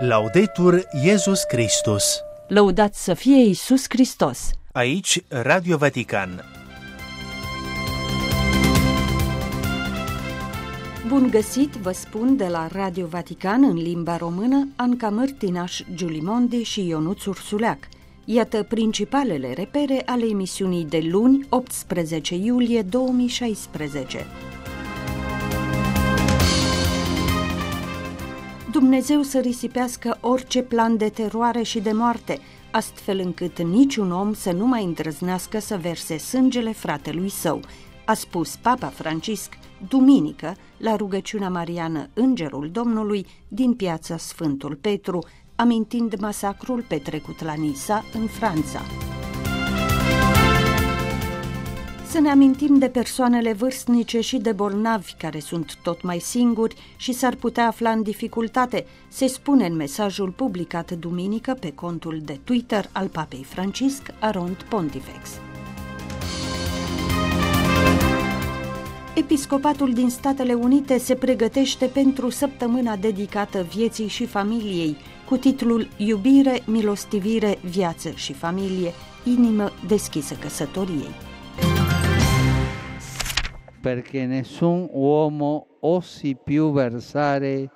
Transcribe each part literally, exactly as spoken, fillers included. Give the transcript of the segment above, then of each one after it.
Laudetur Iesus Christus. Lăudat să fie Iisus Hristos. Aici Radio Vatican. Bun găsit, vă spun de la Radio Vatican în limba română, Anca Mărtinaș, Giulimondi și Ionuț Ursuleac. Iată principalele repere ale emisiunii de luni, optsprezece iulie două mii șaisprezece. Dumnezeu să risipească orice plan de teroare și de moarte, astfel încât niciun om să nu mai îndrăznească să verse sângele fratelui său, a spus Papa Francisc duminică la rugăciunea mariană Îngerul Domnului din piața Sfântul Petru, amintind masacrul petrecut la Nisa, în Franța. Să ne amintim de persoanele vârstnice și de bolnavi care sunt tot mai singuri și s-ar putea afla în dificultate, se spune în mesajul publicat duminică pe contul de Twitter al Papei Francisc, Arond Pontifex. Episcopatul din Statele Unite se pregătește pentru săptămâna dedicată vieții și familiei, cu titlul Iubire, milostivire, viață și familie, inimă deschisă căsătoriei. Perché nessun uomo osi più versare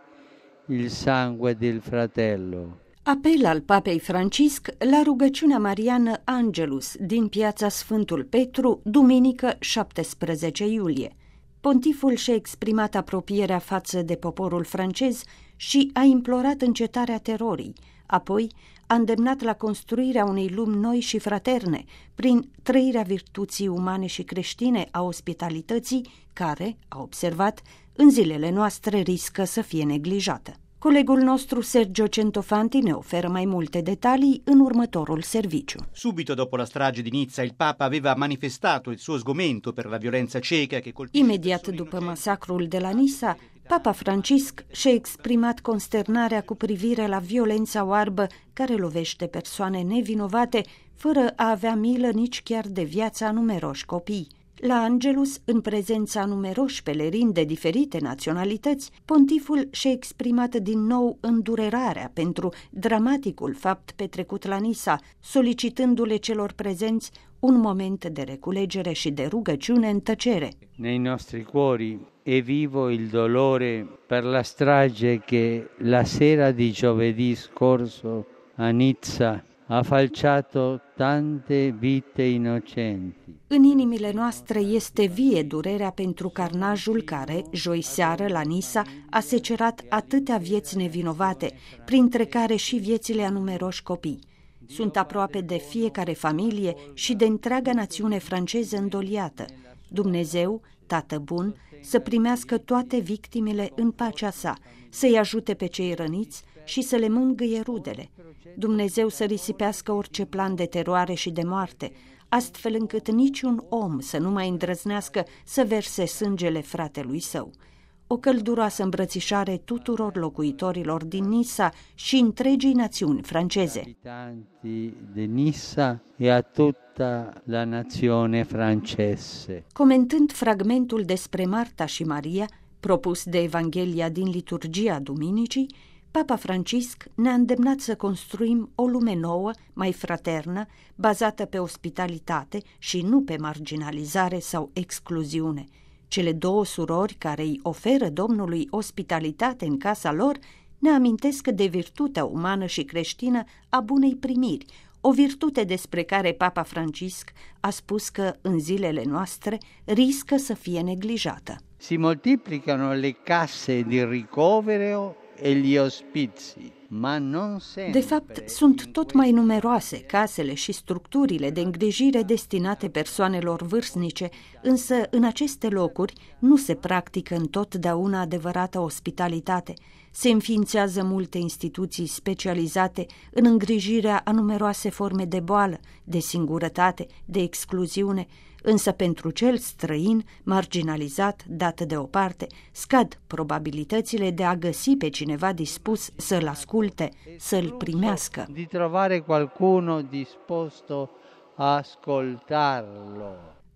il sangue del fratello. Apel al Papei Francisc la rugăciunea mariană Angelus din piața Sfântul Petru, duminică șaptesprezece iulie. Pontiful și-a exprimat apropierea față de poporul francez și a implorat încetarea terorii. Apoi a îndemnat la construirea unei lumi noi și fraterne, prin trăirea virtuții umane și creștine a ospitalității, care, a observat, în zilele noastre riscă să fie neglijată. Colegul nostru Sergio Centofanti ne oferă mai multe detalii în următorul serviciu. Subito dopo la strage di Nizza, il Papa aveva manifestato il suo sgomento per la violenza cieca che colpisce. Imediat după masacrul de la Nisa, Papa Francisc și-a exprimat consternarea cu privire la violența oarbă care lovește persoane nevinovate, fără a avea milă nici chiar de viața numeroși copii. La Angelus, în prezența numeroși pelerini de diferite naționalități, pontiful și-a exprimat din nou îndurerarea pentru dramaticul fapt petrecut la Nisa, solicitându-le celor prezenți un moment de reculegere și de rugăciune în tăcere. Nei nostri cuori è vivo il dolore per la strage che la sera di giovedì scorso a Nizza a falciato tante vite innocenti. În inimile noastre este vie durerea pentru carnajul care, joi seară la Nisa, a secerat atâtea vieți nevinovate, printre care și viețile a numeroși copii. Sunt aproape de fiecare familie și de întreaga națiune franceză îndoliată. Dumnezeu, Tată bun, să primească toate victimele în pacea sa, să-i ajute pe cei răniți și să le mângâie rudele. Dumnezeu să risipească orice plan de teroare și de moarte, astfel încât niciun om să nu mai îndrăznească să verse sângele fratelui său. O călduroasă îmbrățișare tuturor locuitorilor din Nisa și întregii națiuni franceze. Abitanti de Nisa e a tutta la nazione francese. Comentând fragmentul despre Marta și Maria, propus de Evanghelia din liturgia duminicii, Papa Francisc ne-a îndemnat să construim o lume nouă, mai fraternă, bazată pe ospitalitate și nu pe marginalizare sau excluziune. Cele două surori care îi oferă Domnului ospitalitate în casa lor ne amintesc de virtutea umană și creștină a bunei primiri, o virtute despre care Papa Francisc a spus că în zilele noastre riscă să fie neglijată. Si moltiplicano le case di ricovero e gli ospizi, ma non sempre. De fapt, sunt tot mai numeroase casele și structurile de îngrijire destinate persoanelor vârstnice, însă în aceste locuri nu se practică întotdeauna adevărată ospitalitate. Se înființează multe instituții specializate în îngrijirea a numeroase forme de boală, de singurătate, de excluziune, însă pentru cel străin, marginalizat, dat deoparte, scad probabilitățile de a găsi pe cineva dispus să-l asculte, să-l primească. Di trovare qualcuno disposto a ascoltarlo.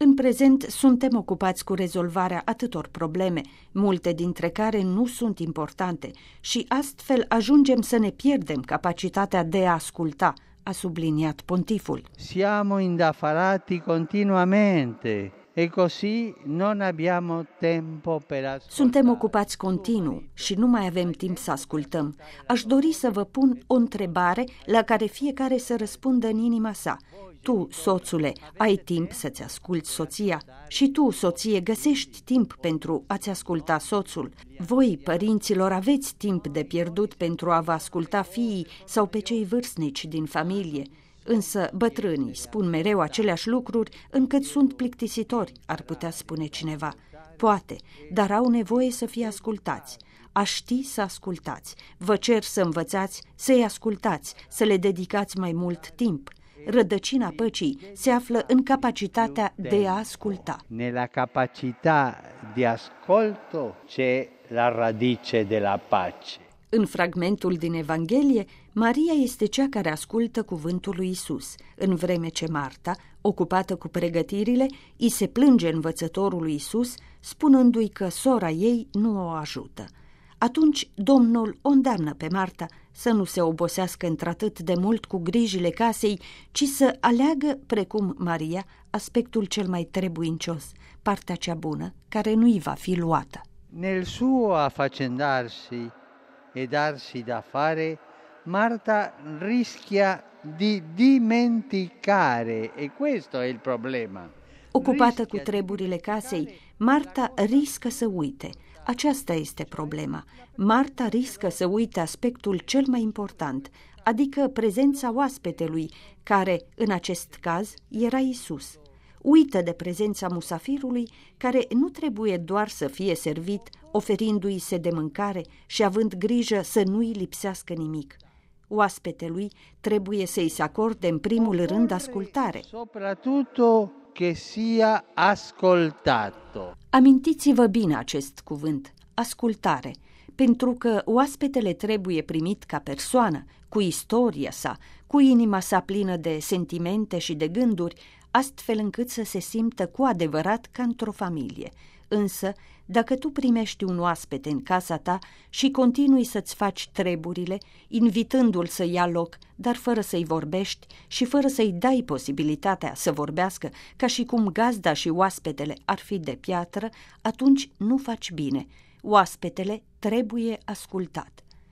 În prezent suntem ocupați cu rezolvarea atâtor probleme, multe dintre care nu sunt importante, și astfel ajungem să ne pierdem capacitatea de a asculta, a subliniat pontiful. Siamo indaffarati continuamente e così non abbiamo tempo per ascoltare. Suntem ocupați continuu și nu mai avem timp să ascultăm. Aș dori să vă pun o întrebare la care fiecare să răspundă în inima sa. Tu, soțule, ai timp să-ți asculți soția? Și tu, soție, găsești timp pentru a-ți asculta soțul? Voi, părinților, aveți timp de pierdut pentru a vă asculta fiii sau pe cei vârstnici din familie? Însă bătrânii spun mereu aceleași lucruri încât sunt plictisitori, ar putea spune cineva. Poate, dar au nevoie să fie ascultați. A ști să ascultați. Vă cer să învățați să-i ascultați, să le dedicați mai mult timp. Rădăcina păcii se află în capacitatea de a asculta. Nella capacità di ascolto c'è la radice della pace. În fragmentul din Evanghelie, Maria este cea care ascultă cuvântul lui Isus, în vreme ce Marta, ocupată cu pregătirile, îi se plânge învățătorul lui Isus, spunându-i că sora ei nu o ajută. Atunci Domnul o îndeamnă pe Marta să nu se obosească într-atât de mult cu grijile casei, ci să aleagă, precum Maria, aspectul cel mai trebuincios, partea cea bună, care nu-i va fi luată. Nel suo affaccendarsi e darsi da fare, Marta rischia di dimenticare, e questo è il problema. Ocupată cu treburile casei, Marta riscă să uite. Aceasta este problema. Marta riscă să uite aspectul cel mai important, adică prezența oaspetelui, care, în acest caz, era Isus. Uită de prezența musafirului, care nu trebuie doar să fie servit, oferindu-i se de mâncare și având grijă să nu-i lipsească nimic. Oaspetelui trebuie să-i se acorde în primul rând ascultare. Soprattutto che sia ascoltato. Amintiți-vă bine acest cuvânt, ascultare, pentru că oaspetele trebuie primit ca persoană, cu istoria sa, cu inima sa plină de sentimente și de gânduri, astfel încât să se simtă cu adevărat ca într-o familie. Însă, dacă tu primești un oaspete în casa ta și continui să-ți faci treburile, invitându-l să ia loc, dar fără să-i vorbești și fără să-i dai posibilitatea să vorbească, ca și cum gazda și oaspetele ar fi de piatră, atunci nu faci bine. Oaspetele trebuie ascultat.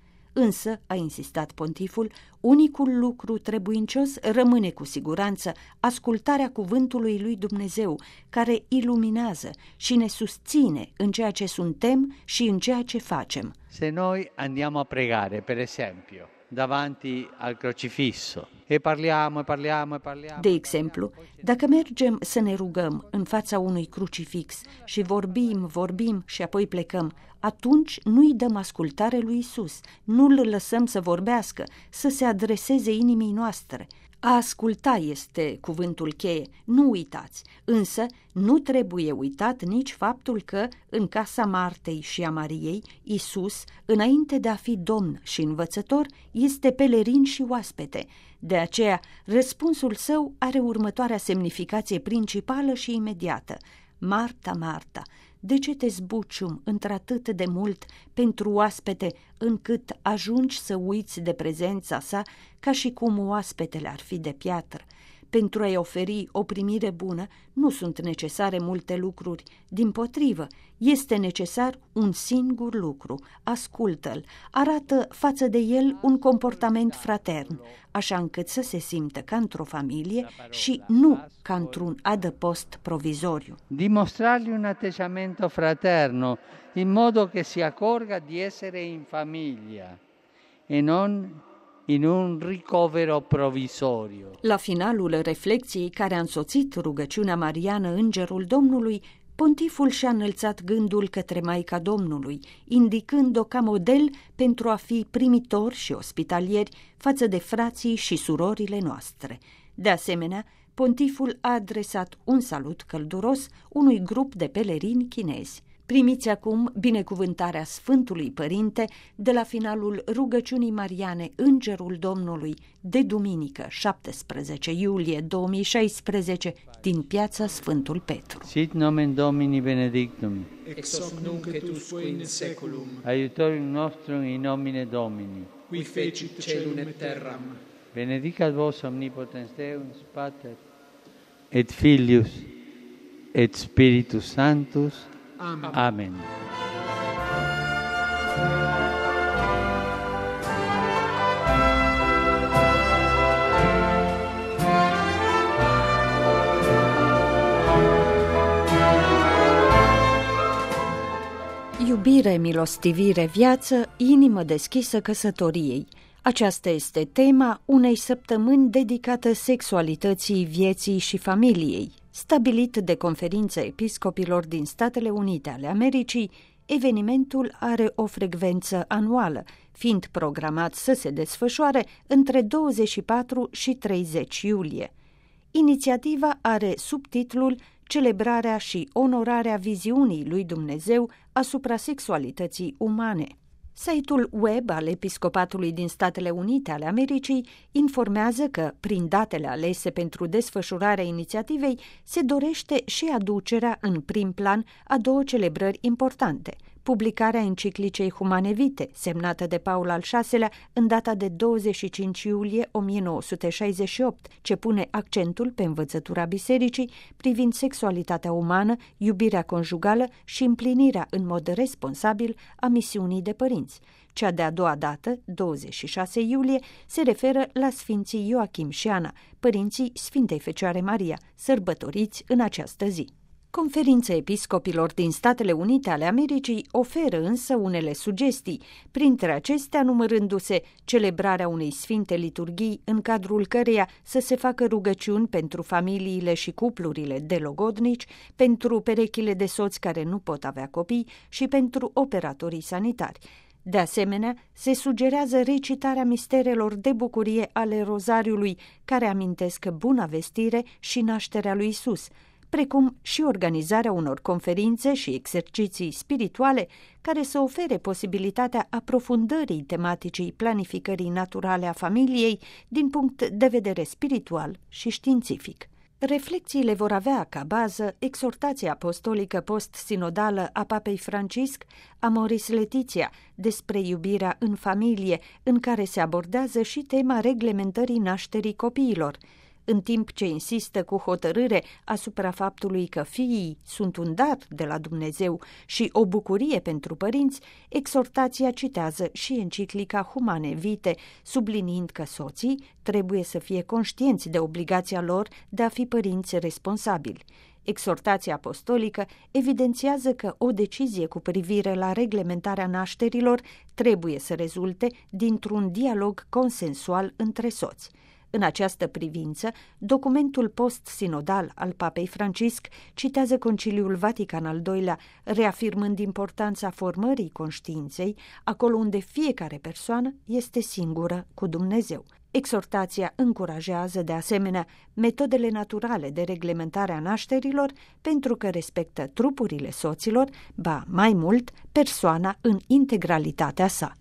Însă, a insistat pontiful, unicul lucru trebuincios rămâne cu siguranță ascultarea cuvântului lui Dumnezeu, care iluminează și ne susține în ceea ce suntem și în ceea ce facem. Se noi andiamo a pregare, per esempio, davanti al crocifisso e parliamo e parliamo e parliamo. De exemplu, dacă mergem să ne rugăm în fața unui crucifix și vorbim, vorbim și apoi plecăm, atunci nu-i dăm ascultare lui Isus, nu-l lăsăm să vorbească, să se adreseze inimii noastre. A asculta este cuvântul cheie, nu uitați, însă nu trebuie uitat nici faptul că, în casa Martei și a Mariei, Isus, înainte de a fi domn și învățător, este pelerin și oaspete. De aceea, răspunsul său are următoarea semnificație principală și imediată. Marta, Marta, de ce te zbucium într-atât de mult pentru oaspete, încât ajungi să uiți de prezența sa ca și cum oaspetele ar fi de piatră? Pentru a-i oferi o primire bună nu sunt necesare multe lucruri, dimpotrivă, este necesar un singur lucru, ascultă-l, arată față de el un comportament fratern, așa încât să se simtă ca într-o familie și nu ca într-un adăpost provizoriu. Dimostrargli un atteggiamento fraterno, in modo che si accorga di essere in famiglia e non in un ricovero provvisorio. La finalul reflexiei care a însoțit rugăciunea mariană Îngerul Domnului, pontiful și-a înălțat gândul către Maica Domnului, indicând-o ca model pentru a fi primitori și ospitalieri față de frații și surorile noastre. De asemenea, pontiful a adresat un salut călduros unui grup de pelerini chinezi. Primiți acum binecuvântarea Sfântului Părinte de la finalul rugăciunii mariane Îngerul Domnului de duminică, șaptesprezece iulie două mii șaisprezece, din piața Sfântul Petru. Sit nomen Domini benedictum. Ex hoc nunc et usque in seculum. Aiutorium nostrum in nomine Domini. Qui fecit celum et terram. Benedicat vos omnipotens Deus, Pater, et Filius, et Spiritus Sanctus. Amen. Amen. Iubire, milostivire, viață, inimă deschisă căsătoriei. Aceasta este tema unei săptămâni dedicată sexualității, vieții și familiei. Stabilit de Conferința Episcopilor din Statele Unite ale Americii, evenimentul are o frecvență anuală, fiind programat să se desfășoare între douăzeci și patru și treizeci iulie. Inițiativa are subtitlul Celebrarea și onorarea viziunii lui Dumnezeu asupra sexualității umane. Site-ul web al Episcopatului din Statele Unite ale Americii informează că, prin datele alese pentru desfășurarea inițiativei, se dorește și aducerea în prim plan a două celebrări importante: publicarea enciclicei Humane Vitae, semnată de Paul al șaselea în data de douăzeci și cinci iulie o mie nouă sute șaizeci și opt, ce pune accentul pe învățătura bisericii privind sexualitatea umană, iubirea conjugală și împlinirea în mod responsabil a misiunii de părinți. Cea de-a doua dată, douăzeci și șase iulie, se referă la Sfinții Ioachim și Ana, părinții Sfintei Fecioare Maria, sărbătoriți în această zi. Conferința Episcopilor din Statele Unite ale Americii oferă însă unele sugestii, printre acestea numărându-se celebrarea unei sfinte liturghii în cadrul căreia să se facă rugăciuni pentru familiile și cuplurile de logodnici, pentru perechile de soți care nu pot avea copii și pentru operatorii sanitari. De asemenea, se sugerează recitarea misterelor de bucurie ale rozariului, care amintesc buna vestire și nașterea lui Isus, precum și organizarea unor conferințe și exerciții spirituale care să ofere posibilitatea aprofundării tematicii planificării naturale a familiei din punct de vedere spiritual și științific. Reflecțiile vor avea ca bază exhortația apostolică post-sinodală a Papei Francisc, Amoris Laetitia, despre iubirea în familie, în care se abordează și tema reglementării nașterii copiilor, în timp ce insistă cu hotărâre asupra faptului că fiii sunt un dar de la Dumnezeu și o bucurie pentru părinți, exhortația citează și enciclica Humane Vitae, subliniind că soții trebuie să fie conștienți de obligația lor de a fi părinți responsabili. Exhortația apostolică evidențiază că o decizie cu privire la reglementarea nașterilor trebuie să rezulte dintr-un dialog consensual între soți. În această privință, documentul post-sinodal al Papei Francisc citează Conciliul Vatican al doilea, reafirmând importanța formării conștiinței, acolo unde fiecare persoană este singură cu Dumnezeu. Exhortația încurajează, de asemenea, metodele naturale de reglementare a nașterilor, pentru că respectă trupurile soților, ba mai mult, persoana în integralitatea sa.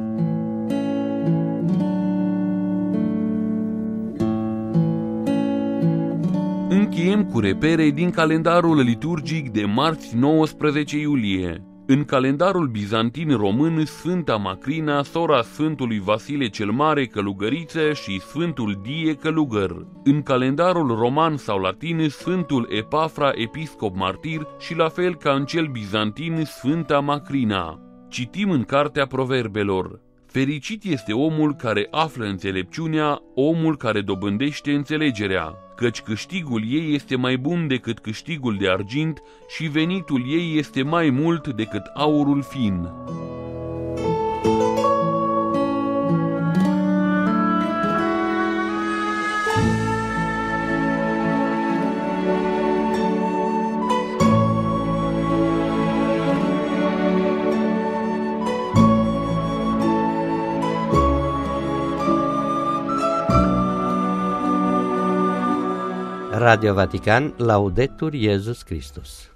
Încheiem cu repere din calendarul liturgic de marți nouăsprezece iulie. În calendarul bizantin român, Sfânta Macrina, sora Sfântului Vasile cel Mare, călugăriță, și Sfântul Die, călugăr. În calendarul roman sau latin, Sfântul Epafra, episcop martir, și la fel ca în cel bizantin, Sfânta Macrina. Citim în Cartea Proverbelor: fericit este omul care află înțelepciunea, omul care dobândește înțelegerea, căci câștigul ei este mai bun decât câștigul de argint și venitul ei este mai mult decât aurul fin. Radio Vatican, Laudetur Jesus Christus.